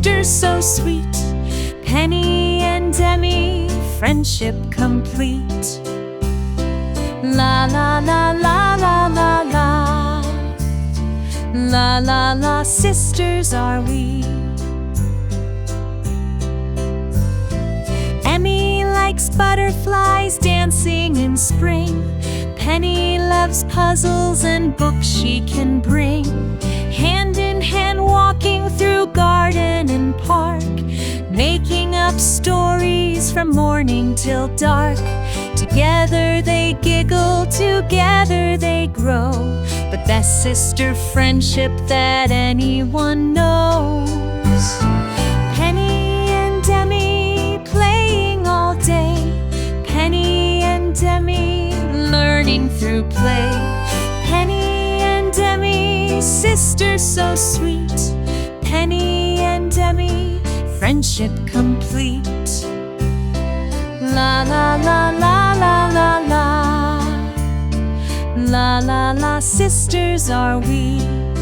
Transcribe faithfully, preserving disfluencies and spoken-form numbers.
sisters so sweet. Penny and Demi, friendship complete. La la la la la la la. La la la, sisters are we. Emmy likes butterflies dancing in spring. Penny loves puzzles and books she can bring. Hand in hand walking through garden and park, making up stories from morning till dark. Together they giggle, together they grow, the best sister friendship that anyone knows. Penny and Demi playing all day. Penny and Demi learning through play. Penny and Demi, sisters so sweet. Penny and Demi, friendship complete. La la la la la la la. La la la, sisters are we.